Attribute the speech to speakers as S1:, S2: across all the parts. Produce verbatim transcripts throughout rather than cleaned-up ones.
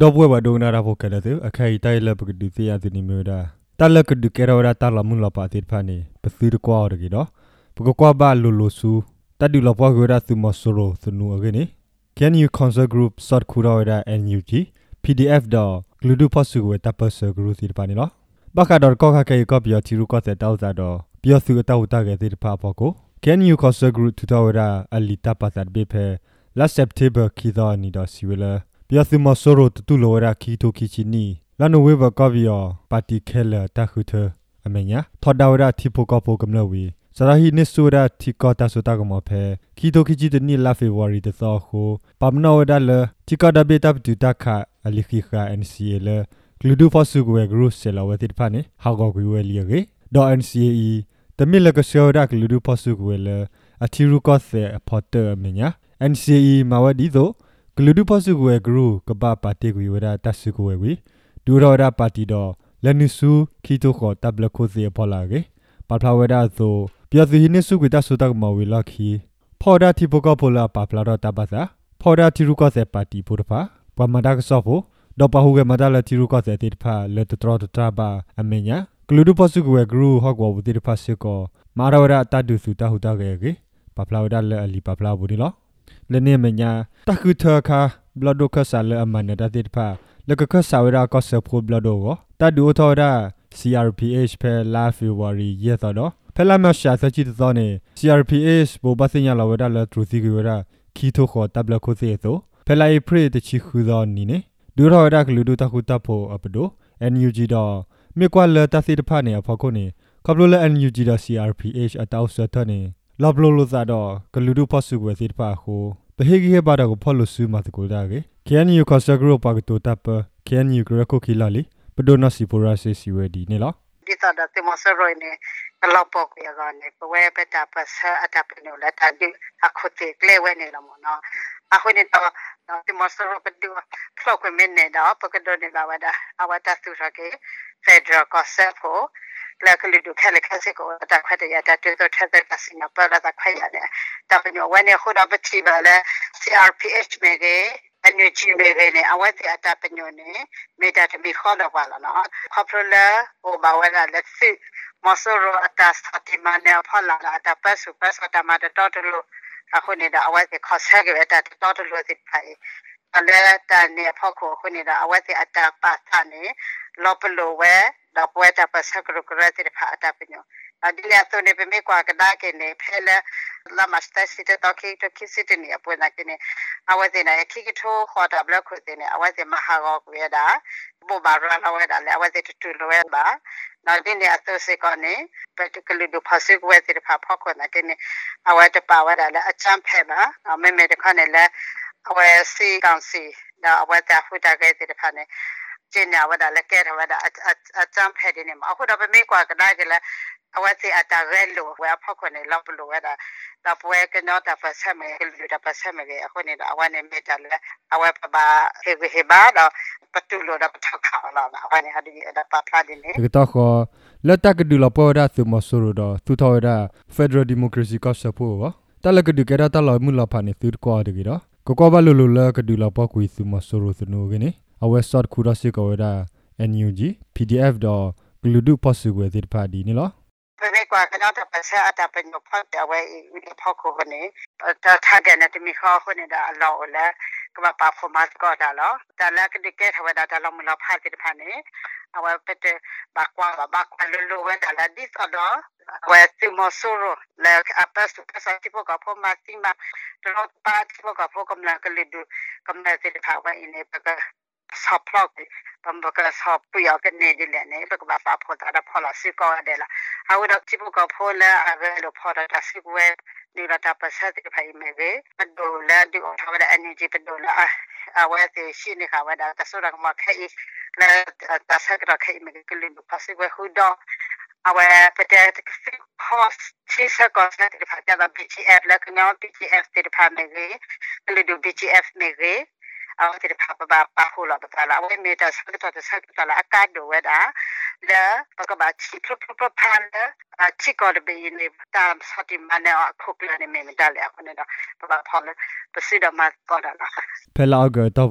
S1: double wa do na ra pho kada tu akhai tai la puk du ti ya tu ni myo da ta la ku du ke ra ra ta la mun la pa ti pha ni pa su de kwa de ki do puk kwa ba lo lo su ta du la pho ko ra su mo so ro su nu age ni can you concert group sort khu ra ra N U G P D F da gludu pho su ko ta pa so group ti pha ni lo ba ka do ko kha ke ko pyo ti ru ko se ta u sa do pyo su ta u ta ke ti pha pho ko can you concert group tu ta ra ali ta pa sa be phe last September ki da ni da si wala pyo su mo so ro tu lo ra ki to ki chi ni la no we ba ko pyo party killer ta khu the amenya thoda ra thi pho ko pho kam lo wiสระหินิสุระที่กอตาสุตากมอเพคีโตคิจิตนี่ลาเฟวอรีตซอโคปามนอดาเลที่กอดาเบตับตุตาคาอลิคิคา N C A เลกลูดูฟอสุกเวกรูเซลาวติดพานี่ฮากอกเวลียเกดอ N C A ตมิลกเซอดักลูดูฟอสุกเวเลอธิรุกอเซพอเตอร์เมญา N C A มาวดีโซกลูดูฟอสุกเวกรูกบาปาติกวิวดาตัสุกเววิดูรอดาปาติดอเลนิสูคีโตขอตับลโคเซพอลาเกปาพลาวดาโซเปียสิหินิสุกิตาสุตักมาวิลาคีพอดาทิปกอพลาปาพลาดตาบาซาพอดาทิรุกอเซปาติปุรพาปามาดากซอโฟดอปาฮูเกมาดาลทิรุกอเซติดพาเลตตรอตตราบาอเมญญากลูดูปอสุกเวกรูฮอกวอติดพาสิกอมาราวดาตาดุสุตาหุตาเกเกปาพลาวดาเลอลีปาพลาบุนิลอเลเนเมญญาตะคือเธอคาบลอดโดคซาเลอมันดาติดพาเลกะคซาวดาก็เซโพบลอดโดโกตาดูทอดา C R P H เพลาฟิวารีเยตอดอဖလာမရှာစချီတောနေ C R P H ဘောဘစညာလာဝဒါလာထရူစီကဝဒါခီထိုခေါ်တပ်လခုစီသောဖလာအိပရိတချီခူသောနီနေဒူရောဒါကလူဒူတခုတပ်ဖို့အပဒို N U G တော့မြေကွာလတစီတဖာနေအဖောက်ကိုနေကပလိုလ N U G တော့ C R P H အတောက်ဆတ်နေလဘလိုလိုသာတော့ကလူဒူဖတ်စုဝဲစီတဖာကိုဘဟေဂီဟဘာဒါကိုဖော်လို့ဆူမတ်ကိုဒါကေ Can you consider pa to tap Can you grako kilali ပဒိုနစီပိုရာစီစီဝဲဒီနေလား
S2: ဒီသာတဲ့မဆရိုနေလောပေါကရကနေပဝဲပတာပစအတပနုလက်တာဒီအခုတေကလေဝဲနေလမနော်အခုနေတော့ဒီမဆရိုပဒူဖလောက်ခွမင်းနေတော့ပကဒိုနေလာဝဒအဝတာသူရကေဖက်ဒရယ်ကောဆပ်ကိုလက်ကလေးတို့ခဲလက်ခက်စစ်ကိုတခွတ်ရတဲ့တူတူထက်တဲ့ကစင်ပလာတာခွဲရတယ်တပညဝဲနေခုတော့ပတိပါလေ C R P H မေကေenergy မေကေနေအဝတ်အတပညိုနေမေတာတမီခေါ်တော့ပါလားနော်ခေါပရလာဟိုဘာဝဲလာလက်စစ်မဆောရအတစတိမနေဖလာလာတပတ်စုပတ်စတမတတော်တလို့အခုနေတော့အဝတ်ခေါ်ဆက်ကြတဲ့တော်တလို့စစ်ဖိုင်အလဲတန်နေဖောက်ကိုခုနေတော့အဝတ်အတပတ်သနေလောပလိုဝဲတော့ပွဲတာပတ်စကရကရတဲ့ဖာတာပညောအဒီလေတော့နေပမေကွာကဒါကနေဖဲလဲလာမစတစစ်တော့ခိတခိစစ်နေအပွဲနာကနေအဝတ်နေခိကထိုးခေါ်တာဘလက်ခုတင်နေအဝတ်မဟာကောကွေတာဘူဘာရလာဝဲတာလေအဝတ်တူတူလွဲပါနောက်ဒီနေအသုစေကနေ particularly ဒုဖာစစ်ဝဲတဲ့ဖာဖောက်ခွနာကနေအဝတ်တပါဝဲတာလေအချမ်းဖဲပါမမေတခနဲ့လေအဝတ်စီကောင်စီဒါအဝတ်တာဖူတာခဲ့တဲ့ဖာနေကျင်းနာဝဒါလည်းကဲရဝဒါအချမ်းဖဲတယ်နေအခုတော့မေကွာကဒါကလည်းအဝတ်စီအတာရဲလို့ဝဲဖောက်ခွနေလောက်လို့ဝဲတာတော့ပွဲကတော့တပတ်ဆက်မယ်လူတပတ်ဆက်မယ်အခုနေတော့အဝတ်နဲ့မေတ္တာလည်းအဝတ်ပပါဟေဟေဘာတော့ပတူလို့တော့ထောက်ခါလာအဝတ်နဲ့ဟာဒီအပပလာဒီနေ
S1: ကတော့ခေါ်လက်တကဒူလပေါ်ဒါသူမဆူရတော့သူထော်ရ Federal Democracy ကစဖို့ဝတလကဒူကရတလာမူလာဖာနေသူကောတကြီးတော့ကကောဘလူလူလကဒူလပေါ်ကွေသူမဆူရသနိုကနေအဝတ်ဆော့ခူရစီကောဒါ N U G P D F တော့ဂလူဒူပေါ်စုဝဲတဲ့ပါဒီနေလား
S2: ပဲကွာကတော့တပတ်ဆက်အတပညဖောက်တယ်ဝဲဒီဖောက်ခုကနေတထားတဲ့နဲ့တမီခေါ်ခုနေတာအလောလဲကမပါဖော်မတ်ကောတာလောတလကဒီကဲထဝဒါတလောမလောဖာတဲ့ဖာနေအဝပတဲ့ဘာကွာဘာကွာလူလူဝဲတလာဒီစတော့ဝဲစီမဆိုရလဲအပတ်စုပတ်စတိဖို့ကဖော်မတ်စီမတော့ပါတိဖို့ကဖော်ကမလာကလေးဒူကမလာတဲ့ဖာဝဲနေပကဆော့ပလောက်ပမ်ဘကဆော့ပူရကနေဒီလည်းနေပကဘာပါဖော်တာဖော်လာစီကောတယ်လားအဝတော့တိဖို့ကဖော်လာအဝဲလို့ဖော်တာစီကွဲဒီလာတာပတ်ဆက်ဖိုင်မေပဲပဒိုလာဒီအော်ထားတဲ့ energy ပဒိုလာအဝဲသိရှိနေခါဝဒါတဆရကမခဲလာတဆက်ကခဲမေကလေးပစီကွဲဟူတော့အဝဲပတဲ့ cost စီစကောစတဲ့ဖာတာ B G F လကနော B G F တဲ့ဖာမေကလေးဒူ B G F မေကအဝတိဖာပပပခုလာပတလာဝဲမေတာစကတတစကတလာအကဒဝဲတာလာပကဘာချီပပပပန်အချီကောဒဘီနေတာစတိမနာခုကလနေမေတာလေအခုနေတော့ပပဖော်ပစီဒမတ်ကောဒလာ
S1: ဖဲလာကတော့ဘူးနိ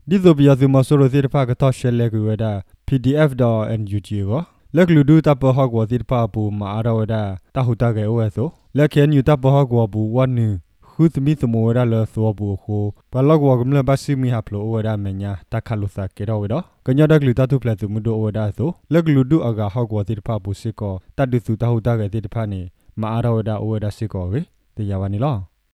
S1: ဒီဆိုပြစုမဆိုရိုစီတဖာကတော့ရှယ်လက်ကွေဒါ P D F ดอ N U G ကိုလက်လူဒူတပ်ပဟောက်ကိုစီတဖာပူမာအရောဒါတဟုတကေ O S လက်ခဲညူတပ်ပဟောက်ကိုဘူးဝနူခုသမီသမဝရလသောဘူခိုဘလောက်ဝကမလဘစီမီဟပလိုဝရမညာတခလုစာကေရောဝဒကညဒကလူတတုပလက်သူမဒိုဝဒါဆိုလက်လူဒူအကဟောက်ကိုစီတဖာပူစီကောတတ်တူစုတဟုတကေစီတဖာနေမာအရောဒါဝဒါစီကောဝေတေယဝနီလော